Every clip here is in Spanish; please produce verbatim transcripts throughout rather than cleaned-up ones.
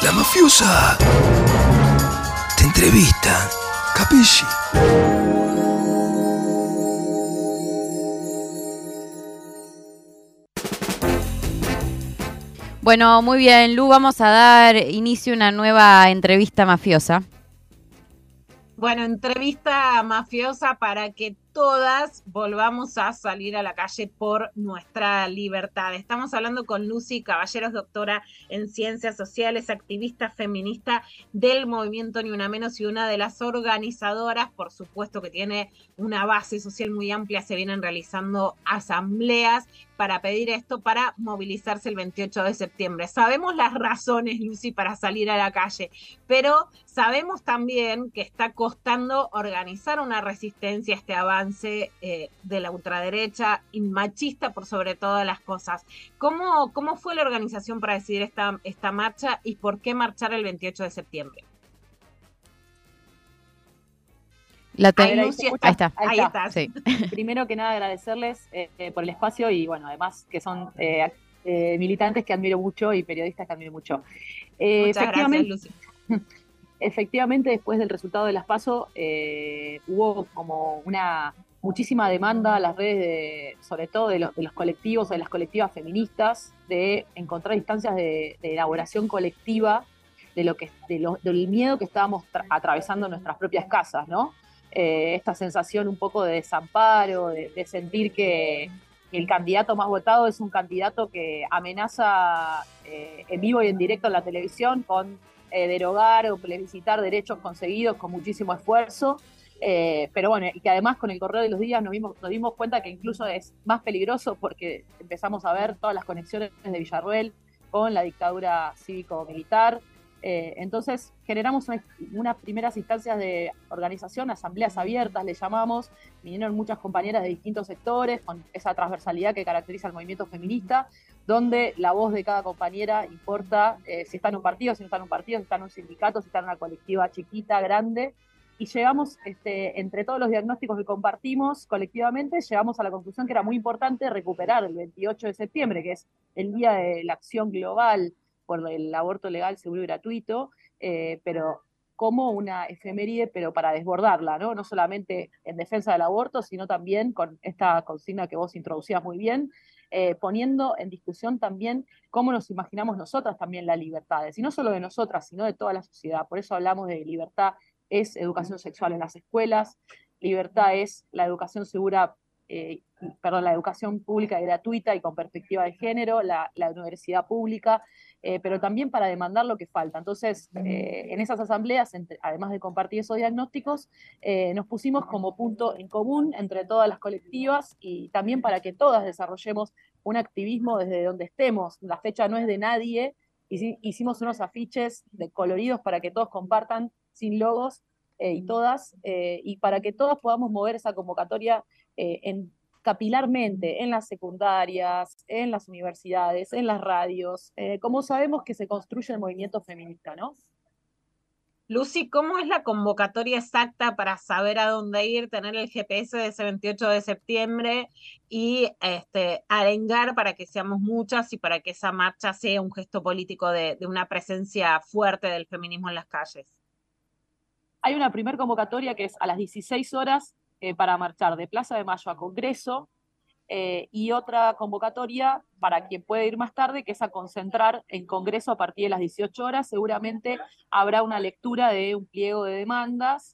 La mafiosa te entrevista, capisci? Bueno, muy bien, Lu, vamos a dar inicio a una nueva entrevista mafiosa. Bueno, entrevista mafiosa para que todas volvamos a salir a la calle por nuestra libertad. Estamos hablando con Lucy Caballeros, doctora en Ciencias Sociales, activista feminista del movimiento Ni Una Menos y una de las organizadoras, por supuesto que tiene una base social muy amplia, se vienen realizando asambleas para pedir esto, para movilizarse el veintiocho de septiembre. Sabemos las razones, Lucy, para salir a la calle, pero sabemos también que está costando organizar una resistencia a este avance eh, de la ultraderecha y machista por sobre todas las cosas. ¿Cómo, cómo fue la organización para decidir esta, esta marcha y por qué marchar el veintiocho de septiembre? La Ahí, ahí, está. ahí está. Ahí, ahí estás. Sí. Primero que nada agradecerles eh, eh, por el espacio y bueno, además que son eh, eh, militantes que admiro mucho y periodistas que admiro mucho. Eh, Muchas efectivamente, gracias, Lucy. Efectivamente, después del resultado de las PASO eh, hubo como una muchísima demanda a las redes, de, sobre todo de los, de los colectivos o de las colectivas feministas, de encontrar instancias de, de elaboración colectiva de lo que, de lo, del miedo que estábamos atravesando en nuestras propias casas, ¿no? Eh, esta sensación un poco de desamparo, de, de sentir que el candidato más votado es un candidato que amenaza eh, en vivo y en directo en la televisión con eh, derogar o plebiscitar derechos conseguidos con muchísimo esfuerzo, eh, pero bueno, y que además con el correr de los días nos dimos, nos dimos cuenta que incluso es más peligroso porque empezamos a ver todas las conexiones de Villarruel con la dictadura cívico-militar. Eh, entonces generamos una, unas primeras instancias de organización, asambleas abiertas le llamamos, vinieron muchas compañeras de distintos sectores con esa transversalidad que caracteriza al movimiento feminista, donde la voz de cada compañera importa eh, si está en un partido, si no está en un partido, si está en un sindicato, si está en una colectiva chiquita, grande, y llegamos, este, entre todos los diagnósticos que compartimos colectivamente, llegamos a la conclusión que era muy importante recuperar el veintiocho de septiembre, que es el día de la acción global por el aborto legal, seguro y gratuito, eh, pero como una efeméride, pero para desbordarla, ¿no? No solamente en defensa del aborto, sino también con esta consigna que vos introducías muy bien, eh, poniendo en discusión también cómo nos imaginamos nosotras también las libertades, y no solo de nosotras, sino de toda la sociedad. Por eso hablamos de libertad es educación sexual en las escuelas, libertad es la educación segura, eh, perdón, la educación pública y gratuita y con perspectiva de género, la, la universidad pública, Eh, pero también para demandar lo que falta. Entonces, eh, en esas asambleas, entre, además de compartir esos diagnósticos, eh, nos pusimos como punto en común entre todas las colectivas y también para que todas desarrollemos un activismo desde donde estemos. La fecha no es de nadie, hicimos unos afiches de coloridos para que todos compartan sin logos eh, y todas, eh, y para que todas podamos mover esa convocatoria eh, en capilarmente en las secundarias, en las universidades, en las radios, eh, como sabemos que se construye el movimiento feminista, ¿no? Lucy, ¿cómo es la convocatoria exacta para saber a dónde ir, tener el G P S de ese veintiocho de septiembre y este, arengar para que seamos muchas y para que esa marcha sea un gesto político de, de una presencia fuerte del feminismo en las calles? Hay una primer convocatoria que es a las dieciséis horas eh, para marchar de Plaza de Mayo a Congreso, eh, y otra convocatoria para quien puede ir más tarde, que es a concentrar en Congreso a partir de las dieciocho horas. Seguramente habrá una lectura de un pliego de demandas,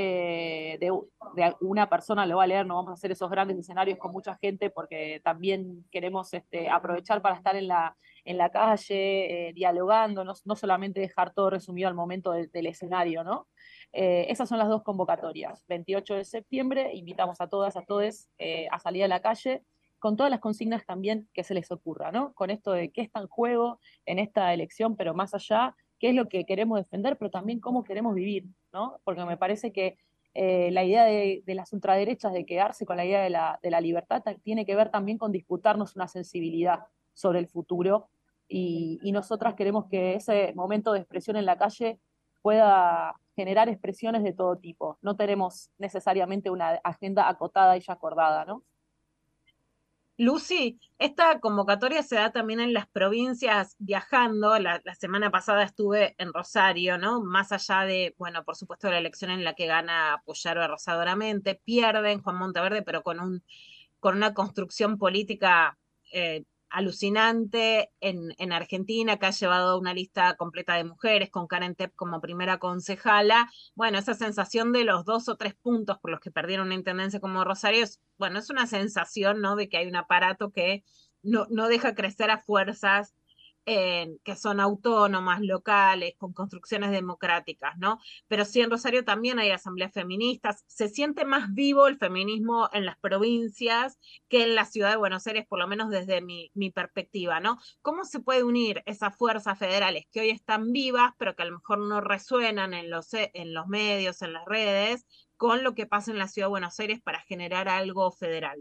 eh, de, de una persona lo va a leer, no vamos a hacer esos grandes escenarios con mucha gente porque también queremos este, aprovechar para estar en la, en la calle, eh, dialogando, no, no solamente dejar todo resumido al momento de, del escenario, ¿no? Eh, esas son las dos convocatorias. veintiocho de septiembre, invitamos a todas, a todos eh, a salir a la calle con todas las consignas también que se les ocurra, ¿no? Con esto de qué está en juego en esta elección, pero más allá, qué es lo que queremos defender, pero también cómo queremos vivir, ¿no? Porque me parece que eh, la idea de, de las ultraderechas de quedarse con la idea de la, de la libertad tiene que ver también con disputarnos una sensibilidad sobre el futuro y, y nosotras queremos que ese momento de expresión en la calle pueda generar expresiones de todo tipo. No tenemos necesariamente una agenda acotada y ya acordada, ¿no? Lucy, esta convocatoria se da también en las provincias viajando. La, la semana pasada estuve en Rosario, ¿no? Más allá de, bueno, por supuesto, la elección en la que gana apoyar arrasadoramente, pierden Juan Monteverde, pero con un, con una construcción política eh, alucinante en, en Argentina, que ha llevado una lista completa de mujeres, con Karen Tepp como primera concejala. Bueno, esa sensación de los dos o tres puntos por los que perdieron una intendencia como Rosario, es, bueno, es una sensación, ¿no? De que hay un aparato que no, no deja crecer a fuerzas, eh, que son autónomas, locales, con construcciones democráticas, ¿no? Pero sí en Rosario también hay asambleas feministas. Se siente más vivo el feminismo en las provincias que en la ciudad de Buenos Aires, por lo menos desde mi, mi perspectiva, ¿no? ¿Cómo se puede unir esas fuerzas federales que hoy están vivas, pero que a lo mejor no resuenan en los, en los medios, en las redes, con lo que pasa en la ciudad de Buenos Aires para generar algo federal?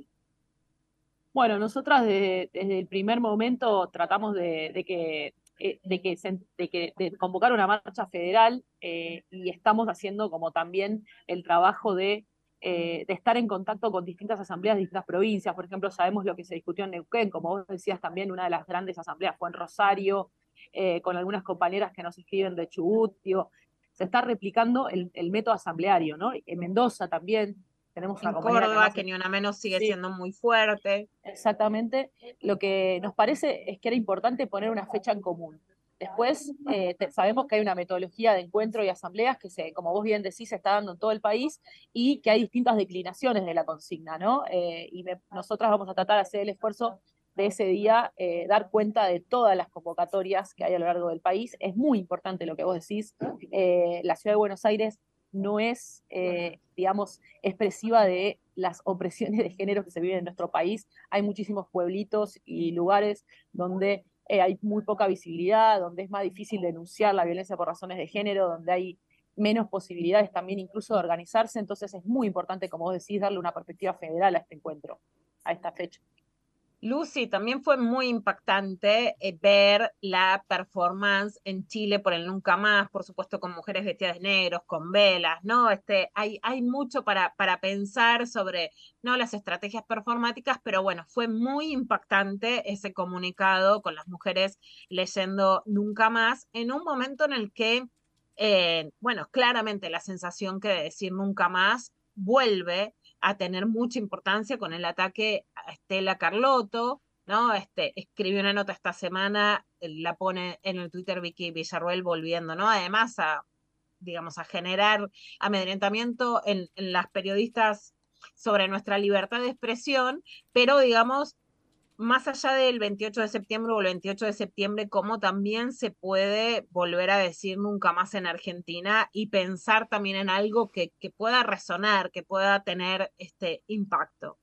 Bueno, nosotras de- desde el primer momento tratamos de, de que, eh, de que, se- de que de convocar una marcha federal, eh, y estamos haciendo como también el trabajo de, eh, de estar en contacto con distintas asambleas de distintas provincias. Por ejemplo, sabemos lo que se discutió en Neuquén, como vos decías también, una de las grandes asambleas fue en Rosario, eh, con algunas compañeras que nos escriben de Chubut. Digo, se está replicando el, el método asambleario, ¿no? En Mendoza también tenemos una En compañera que Córdoba, además que es, ni una menos sigue sí, siendo muy fuerte. exactamente. Lo que nos parece es que era importante poner una fecha en común. Después, eh, te- sabemos que hay una metodología de encuentro y asambleas que, se, como vos bien decís, se está dando en todo el país y que hay distintas declinaciones de la consigna, ¿no? Eh, y me- nosotras vamos a tratar de hacer el esfuerzo de ese día, eh, dar cuenta de todas las convocatorias que hay a lo largo del país. Es muy importante lo que vos decís. Eh, la ciudad de Buenos Aires no es, eh, digamos, expresiva de las opresiones de género que se viven en nuestro país. Hay muchísimos pueblitos y lugares donde eh, hay muy poca visibilidad, donde es más difícil denunciar la violencia por razones de género, donde hay menos posibilidades también incluso de organizarse. Entonces es muy importante, como vos decís, darle una perspectiva federal a este encuentro, a esta fecha. Lucy, también fue muy impactante eh, ver la performance en Chile por el Nunca Más, por supuesto con mujeres vestidas de negros, con velas, ¿no? Este, hay, hay mucho para, para pensar sobre, ¿no? Las estrategias performáticas, pero bueno, fue muy impactante ese comunicado con las mujeres leyendo Nunca Más en un momento en el que, eh, bueno, claramente la sensación que de decir Nunca Más vuelve a tener mucha importancia con el ataque a Estela Carlotto, ¿no? Este, escribió una nota esta semana, la pone en el Twitter Vicky Villarroel volviendo, ¿no? Además a, digamos, a generar amedrentamiento en, en las periodistas sobre nuestra libertad de expresión, pero digamos, más allá del veintiocho de septiembre o el veintiocho de septiembre, cómo también se puede volver a decir nunca más en Argentina y pensar también en algo que, que pueda resonar, que pueda tener este impacto.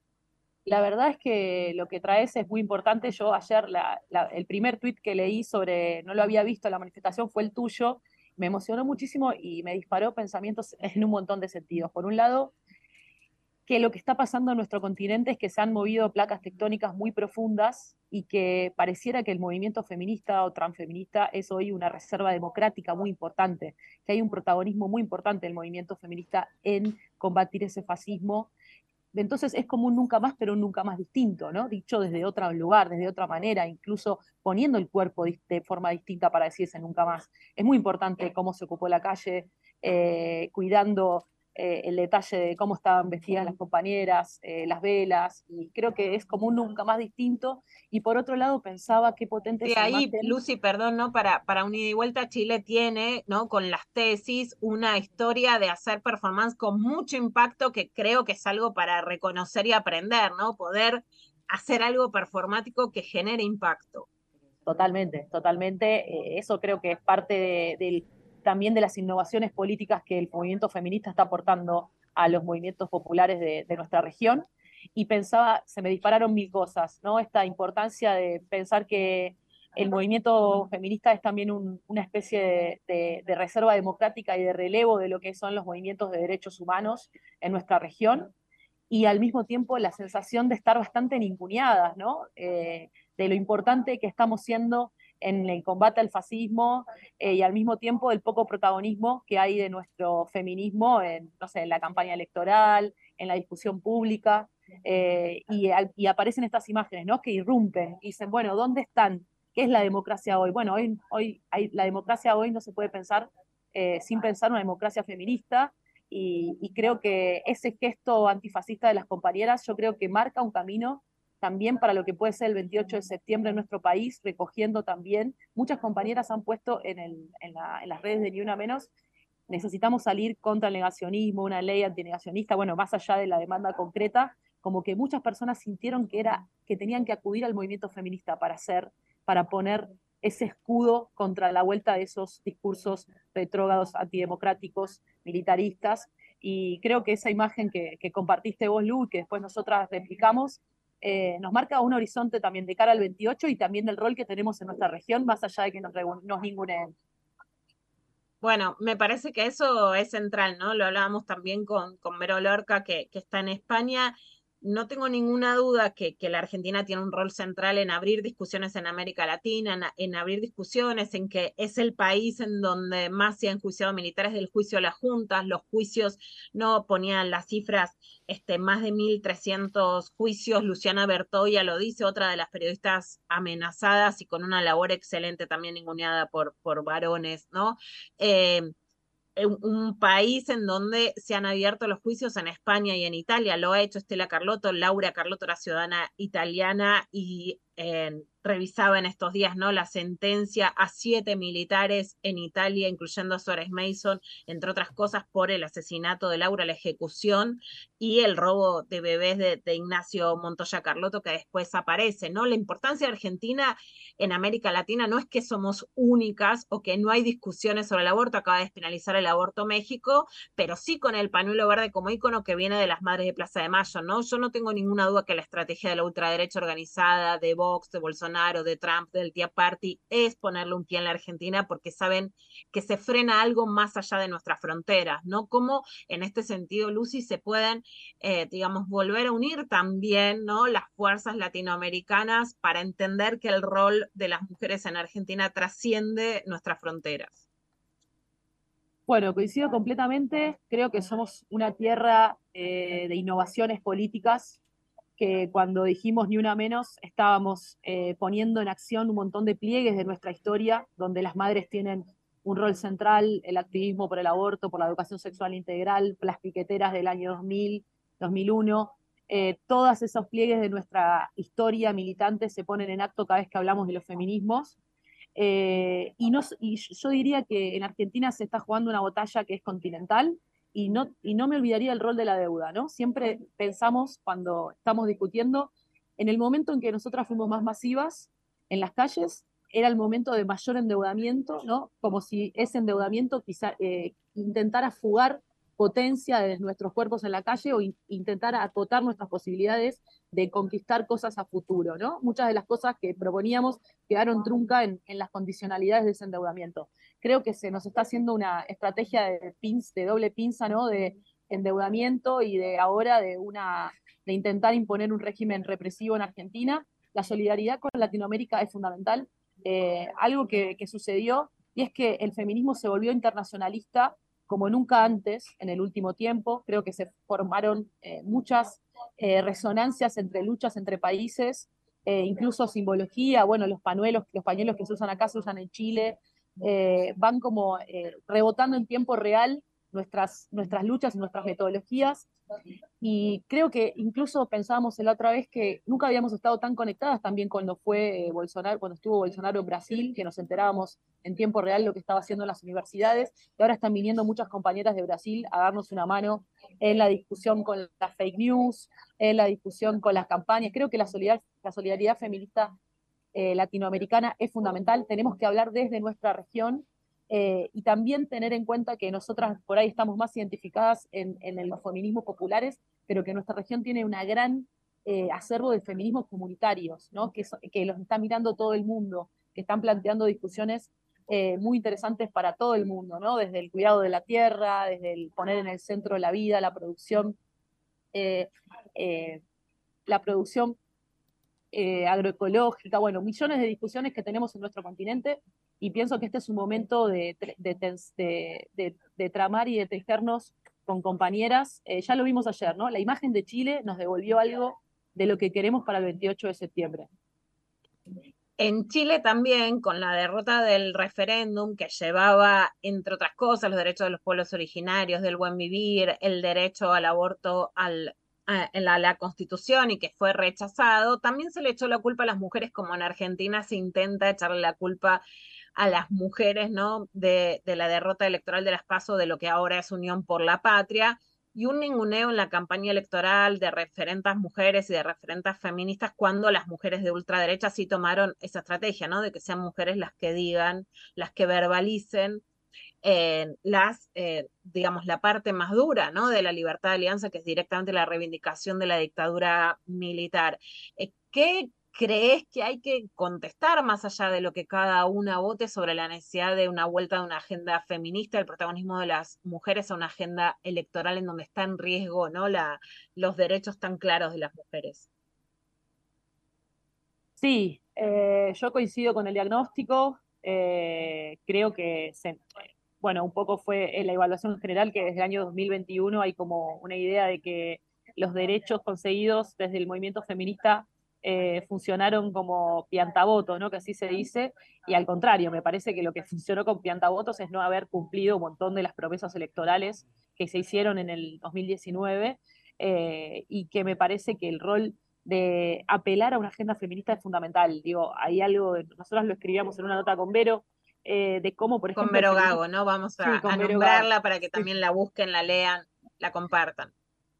La verdad es que lo que traes es muy importante. Yo ayer, la, la, el primer tuit que leí sobre, no lo había visto, la manifestación fue el tuyo, me emocionó muchísimo y me disparó pensamientos en un montón de sentidos. Por un lado, que lo que está pasando en nuestro continente es que se han movido placas tectónicas muy profundas y que pareciera que el movimiento feminista o transfeminista es hoy una reserva democrática muy importante, que hay un protagonismo muy importante del movimiento feminista en combatir ese fascismo. Entonces es como un nunca más, pero un nunca más distinto, ¿no? Dicho desde otro lugar, desde otra manera, incluso poniendo el cuerpo de forma distinta para decirse nunca más. Es muy importante cómo se ocupó la calle, eh, cuidando eh, el detalle de cómo estaban vestidas las compañeras, eh, las velas, y creo que es como un nunca más distinto. Y por otro lado pensaba qué potente Sí, esa ahí, imagen. Lucy, perdón, ¿no? Para, para un ida y vuelta, Chile tiene, ¿no? Con las tesis, una historia de hacer performance con mucho impacto que creo que es algo para reconocer y aprender, ¿no? Poder hacer algo performático que genere impacto. Totalmente, totalmente. Eh, eso creo que es parte de, del- también de las innovaciones políticas que el movimiento feminista está aportando a los movimientos populares de, de nuestra región. Y pensaba, se me dispararon mil cosas, ¿no? Esta importancia de pensar que el movimiento feminista es también un- una especie de, de- de reserva democrática y de relevo de lo que son los movimientos de derechos humanos en nuestra región, y al mismo tiempo la sensación de estar bastante ninguneadas, ¿no? Eh, de lo importante que estamos siendo en el combate al fascismo, eh, y al mismo tiempo el poco protagonismo que hay de nuestro feminismo en, no sé, en la campaña electoral, en la discusión pública. Eh, y, y aparecen estas imágenes, ¿no? Que irrumpen y dicen, bueno, ¿dónde están? ¿Qué es la democracia hoy? Bueno, hoy, hoy hay, la democracia hoy no se puede pensar eh, sin pensar una democracia feminista, y, y creo que ese gesto antifascista de las compañeras, yo creo que marca un camino también para lo que puede ser el veintiocho de septiembre en nuestro país, recogiendo también, muchas compañeras han puesto en, el, en, la, en las redes de Ni Una Menos, necesitamos salir contra el negacionismo, una ley antinegacionista, bueno, más allá de la demanda concreta, como que muchas personas sintieron que, era, que tenían que acudir al movimiento feminista para hacer, para poner ese escudo contra la vuelta de esos discursos retrógrados, antidemocráticos, militaristas, y creo que esa imagen que, que compartiste vos, Lu, que después nosotras replicamos, eh, nos marca un horizonte también de cara al veintiocho y también del rol que tenemos en nuestra región, más allá de que nos, nos ninguneen. Bueno, me parece que eso es central, ¿no? Lo hablábamos también con, con Vero Lorca, que, que está en España. No tengo ninguna duda que, que la Argentina tiene un rol central en abrir discusiones en América Latina, en, en abrir discusiones, en que es el país en donde más se han enjuiciado militares del juicio a las juntas. Los juicios no ponían las cifras, este, más de mil trescientos juicios. Luciana Bertoia lo dice, otra de las periodistas amenazadas y con una labor excelente también ninguneada por, por varones, ¿no? Eh, un país en donde se han abierto los juicios en España y en Italia. Lo ha hecho Estela Carlotto. Laura Carlotto era ciudadana italiana y eh, revisaba en estos días, ¿no?, la sentencia a siete militares en Italia, incluyendo a Suárez Mason, entre otras cosas, por el asesinato de Laura, la ejecución y el robo de bebés de, de Ignacio Montoya Carlotto, que después aparece, ¿no? La importancia de Argentina en América Latina no es que somos únicas o que no hay discusiones sobre el aborto. Acaba de despenalizar el aborto México, pero sí con el pañuelo verde como ícono que viene de las Madres de Plaza de Mayo, ¿no? Yo no tengo ninguna duda que la estrategia de la ultraderecha organizada, de Vox, de Bolsonaro, de Trump, del Tea Party, es ponerle un pie en la Argentina porque saben que se frena algo más allá de nuestras fronteras, ¿no? Como en este sentido, Lucy, se pueden, eh, digamos, volver a unir también, ¿no?, las fuerzas latinoamericanas para entender que el rol de las mujeres en Argentina trasciende nuestras fronteras. Bueno, coincido completamente. Creo que somos una tierra eh, de innovaciones políticas, que cuando dijimos Ni Una Menos estábamos eh, poniendo en acción un montón de pliegues de nuestra historia, donde las madres tienen un rol central, el activismo por el aborto, por la educación sexual integral, las piqueteras del año dos mil, dos mil uno. Eh, todos esos pliegues de nuestra historia militante se ponen en acto cada vez que hablamos de los feminismos. Eh, y, no, y yo diría que en Argentina se está jugando una batalla que es continental, y no, y no me olvidaría el rol de la deuda, ¿no? Siempre pensamos cuando estamos discutiendo, en el momento en que nosotras fuimos más masivas en las calles, era el momento de mayor endeudamiento, ¿no? Como si ese endeudamiento quizá eh, intentara fugar potencia de nuestros cuerpos en la calle o in, intentar acotar nuestras posibilidades de conquistar cosas a futuro, ¿no? Muchas de las cosas que proponíamos quedaron trunca en, en las condicionalidades de ese endeudamiento. Creo que se nos está haciendo una estrategia de, pins, de doble pinza, ¿no?, de endeudamiento y de ahora de, una, de intentar imponer un régimen represivo en Argentina. La solidaridad con Latinoamérica es fundamental. Eh, algo que, que sucedió, y es que el feminismo se volvió internacionalista como nunca antes en el último tiempo. Creo que se formaron eh, muchas eh, resonancias entre luchas entre países, eh, incluso simbología, bueno, los pañuelos, los pañuelos que se usan acá se usan en Chile, eh, van como eh, rebotando en tiempo real nuestras, nuestras luchas y nuestras metodologías. Y creo que incluso pensábamos la otra vez que nunca habíamos estado tan conectadas también cuando fue eh, Bolsonaro, cuando estuvo Bolsonaro en Brasil, que nos enterábamos en tiempo real lo que estaba haciendo en las universidades, y ahora están viniendo muchas compañeras de Brasil a darnos una mano en la discusión con las fake news, en la discusión con las campañas. Creo que la solidaridad, la solidaridad feminista eh, latinoamericana es fundamental. Tenemos que hablar desde nuestra región, eh, y también tener en cuenta que nosotras por ahí estamos más identificadas en, en los feminismos populares, pero que nuestra región tiene una gran eh, acervo de feminismos comunitarios, ¿no?, que, que los está mirando todo el mundo, que están planteando discusiones eh, muy interesantes para todo el mundo, ¿no?, desde el cuidado de la tierra, desde el poner en el centro la vida, la producción, eh, eh, la producción eh, agroecológica, bueno, millones de discusiones que tenemos en nuestro continente, y pienso que este es un momento de, de, de, de, de tramar y de tejernos con compañeras, eh, ya lo vimos ayer, ¿no? La imagen de Chile nos devolvió algo de lo que queremos para el veintiocho de septiembre. En Chile también, con la derrota del referéndum que llevaba, entre otras cosas, los derechos de los pueblos originarios, del buen vivir, el derecho al aborto al, a, en la, la Constitución y que fue rechazado, también se le echó la culpa a las mujeres, como en Argentina se intenta echarle la culpa a las mujeres, ¿no? De, de la derrota electoral de las PASO, de lo que ahora es Unión por la Patria, y un ninguneo en la campaña electoral de referentas mujeres y de referentas feministas cuando las mujeres de ultraderecha sí tomaron esa estrategia, ¿no? De que sean mujeres las que digan, las que verbalicen eh, las, eh, digamos, la parte más dura, ¿no? De la libertad de alianza, que es directamente la reivindicación de la dictadura militar. Eh, ¿Qué crees que hay que contestar más allá de lo que cada una vote sobre la necesidad de una vuelta de una agenda feminista, el protagonismo de las mujeres a una agenda electoral en donde está en riesgo, ¿no? La, los derechos tan claros de las mujeres? Sí, eh, yo coincido con el diagnóstico. Eh, creo que, se, bueno, un poco fue en la evaluación general que desde el año dos mil veintiuno hay como una idea de que los derechos conseguidos desde el movimiento feminista eh, funcionaron como piantavoto, ¿no? Que así se dice, y al contrario, me parece que lo que funcionó con piantavotos es no haber cumplido un montón de las promesas electorales que se hicieron en el dos mil diecinueve, eh, y que me parece que el rol de apelar a una agenda feminista es fundamental. Digo, hay algo, de, nosotros lo escribíamos en una nota con Vero, eh, de cómo, por Con ejemplo, el Vero feminismo... Gago, ¿no? Vamos a, Sí, a con Vero Gago. nombrarla para que Sí. también la busquen, la lean, la compartan.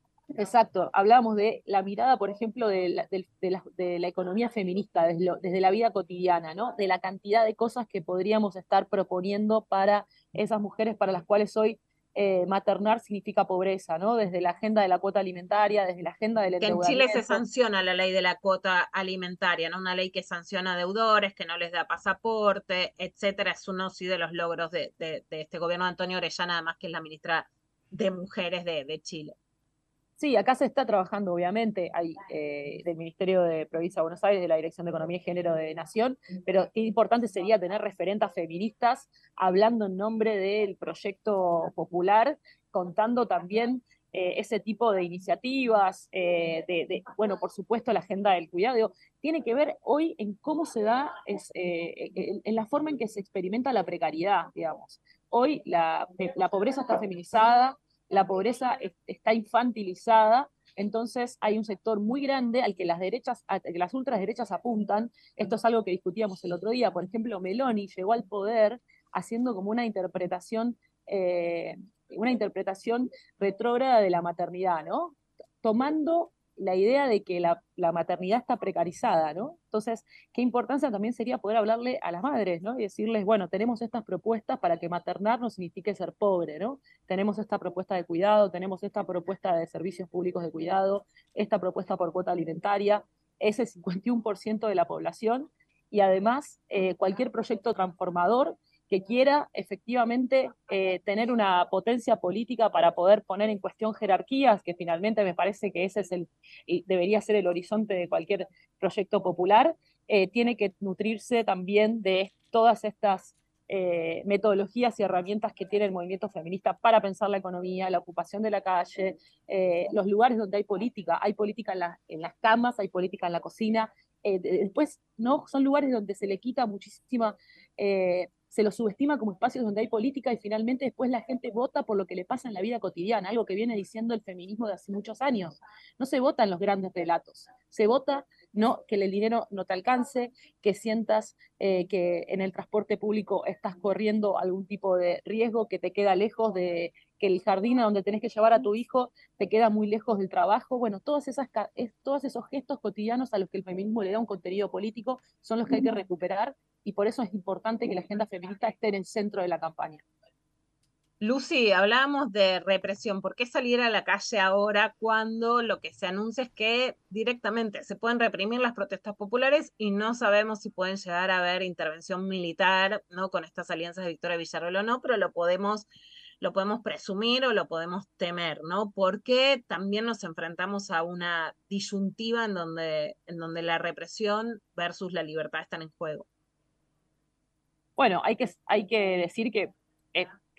Exacto, hablábamos de la mirada, por ejemplo, de la, de, de la, de la economía feminista, desde, lo, desde la vida cotidiana, ¿no? De la cantidad de cosas que podríamos estar proponiendo para esas mujeres para las cuales hoy eh, maternar significa pobreza, ¿no? Desde la agenda de la cuota alimentaria, desde la agenda del Que en Chile se endeudamiento. sanciona la ley de la cuota alimentaria, ¿no? Una ley que sanciona deudores, que no les da pasaporte, etcétera. Es uno sí de los logros de, de, de este gobierno de Antonio Orellana, además que es la ministra de Mujeres de, de Chile. Sí, acá se está trabajando, obviamente, hay eh, del Ministerio de Provincia de Buenos Aires, de la Dirección de Economía y Género de Nación, pero qué importante sería tener referentas feministas hablando en nombre del proyecto popular, contando también eh, ese tipo de iniciativas, eh, de, de, bueno, por supuesto, la agenda del cuidado, digo, tiene que ver hoy en cómo se da, es, eh, en, en la forma en que se experimenta la precariedad, digamos. Hoy la, la pobreza está feminizada, la pobreza está infantilizada, entonces hay un sector muy grande al que las derechas, a que las ultraderechas apuntan. Esto es algo que discutíamos el otro día. Por ejemplo, Meloni llegó al poder haciendo como una interpretación, eh, una interpretación retrógrada de la maternidad, ¿no? Tomando la idea de que la, la, maternidad está precarizada, ¿no? Entonces, qué importancia también sería poder hablarle a las madres, ¿no? Y decirles, bueno, tenemos estas propuestas para que maternar no signifique ser pobre, ¿no? Tenemos esta propuesta de cuidado, tenemos esta propuesta de servicios públicos de cuidado, esta propuesta por cuota alimentaria, es el cincuenta y uno por ciento de la población, y además eh, cualquier proyecto transformador que quiera efectivamente eh, tener una potencia política para poder poner en cuestión jerarquías, que finalmente me parece que ese es el, debería ser el horizonte de cualquier proyecto popular, eh, tiene que nutrirse también de todas estas eh, metodologías y herramientas que tiene el movimiento feminista para pensar la economía, la ocupación de la calle, eh, los lugares donde hay política. Hay política en, la, en las camas, hay política en la cocina. Eh, después, ¿no? Son lugares donde se le quita muchísima... Eh, se los subestima como espacios donde hay política y finalmente después la gente vota por lo que le pasa en la vida cotidiana, algo que viene diciendo el feminismo de hace muchos años. No se vota en los grandes relatos, se vota no que el dinero no te alcance, que sientas eh, que en el transporte público estás corriendo algún tipo de riesgo que te queda lejos, de que el jardín a donde tenés que llevar a tu hijo te queda muy lejos del trabajo. Bueno, todas esas, todos esos gestos cotidianos a los que el feminismo le da un contenido político son los que hay que recuperar, y por eso es importante que la agenda feminista esté en el centro de la campaña. Lucy, hablábamos de represión. ¿Por qué salir a la calle ahora cuando lo que se anuncia es que directamente se pueden reprimir las protestas populares y no sabemos si pueden llegar a haber intervención militar, ¿no? Con estas alianzas de Victoria Villarroel o no, pero lo podemos, lo podemos presumir o lo podemos temer, ¿no? Porque también nos enfrentamos a una disyuntiva en donde, en donde la represión versus la libertad están en juego. Bueno, hay que, hay que decir que, eh,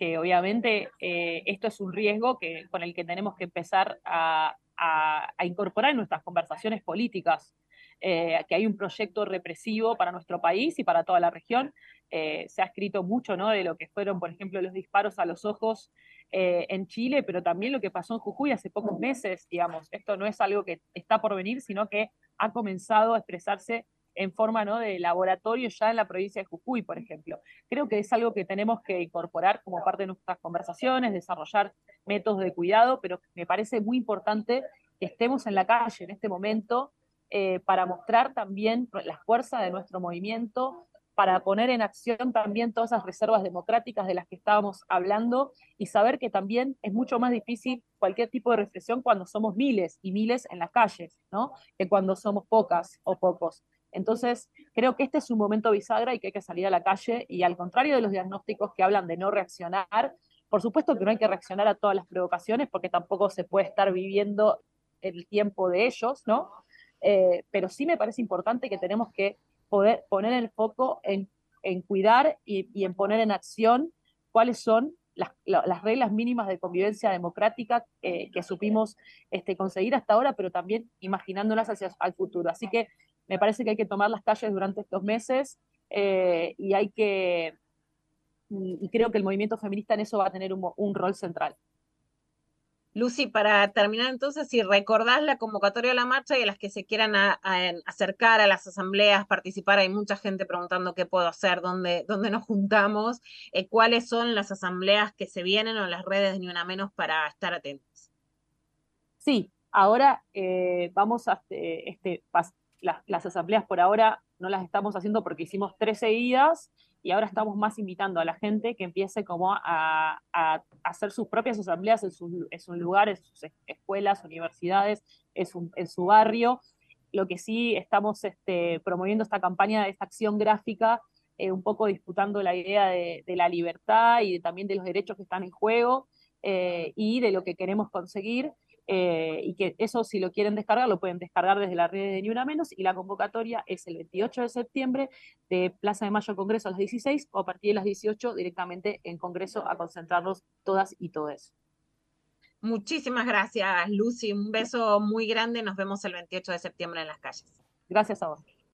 que obviamente eh, esto es un riesgo que, con el que tenemos que empezar a, a, a incorporar en nuestras conversaciones políticas, eh, que hay un proyecto represivo para nuestro país y para toda la región. Eh, se ha escrito mucho, ¿no?, de lo que fueron, por ejemplo, los disparos a los ojos eh, en Chile, pero también lo que pasó en Jujuy hace pocos meses, digamos. Esto no es algo que está por venir, sino que ha comenzado a expresarse en forma, ¿no?, de laboratorio ya en la provincia de Jujuy, por ejemplo. Creo que es algo que tenemos que incorporar como parte de nuestras conversaciones, desarrollar métodos de cuidado, pero me parece muy importante que estemos en la calle en este momento eh, para mostrar también la fuerza de nuestro movimiento, para poner en acción también todas esas reservas democráticas de las que estábamos hablando y saber que también es mucho más difícil cualquier tipo de reflexión cuando somos miles y miles en las calles, ¿no?, que cuando somos pocas o pocos. Entonces, creo que este es un momento bisagra y que hay que salir a la calle, y al contrario de los diagnósticos que hablan de no reaccionar, por supuesto que no hay que reaccionar a todas las provocaciones porque tampoco se puede estar viviendo el tiempo de ellos, ¿no? Eh, pero sí me parece importante que tenemos que poder poner el foco en, en cuidar y, y en poner en acción cuáles son las, las reglas mínimas de convivencia democrática eh, que supimos este, conseguir hasta ahora, pero también imaginándolas hacia el futuro. Así que me parece que hay que tomar las calles durante estos meses eh, y hay que, y, y creo que el movimiento feminista en eso va a tener un, un rol central. Lucy, para terminar entonces, si recordás la convocatoria de la marcha y a las que se quieran a, a, acercar a las asambleas, participar, hay mucha gente preguntando qué puedo hacer, dónde, dónde nos juntamos, eh, cuáles son las asambleas que se vienen o las redes de Ni Una Menos para estar atentos. Sí, ahora eh, vamos a, este, pas, las, las asambleas por ahora no las estamos haciendo porque hicimos tres seguidas y ahora estamos más invitando a la gente que empiece como a, a, a hacer sus propias asambleas en, su, en sus lugares, en sus escuelas, universidades, en su, en su barrio. Lo que sí estamos este, promoviendo esta campaña, esta acción gráfica, eh, un poco disputando la idea de, de la libertad y de, también de los derechos que están en juego eh, y de lo que queremos conseguir. Eh, y que eso, si lo quieren descargar, lo pueden descargar desde la red de Ni Una Menos, y la convocatoria es el veintiocho de septiembre de Plaza de Mayo Congreso a las dieciséis, o a partir de las dieciocho directamente en Congreso a concentrarnos todas y todes. Muchísimas gracias, Lucy. Un beso muy grande. Nos vemos el veintiocho de septiembre en las calles. Gracias a vos.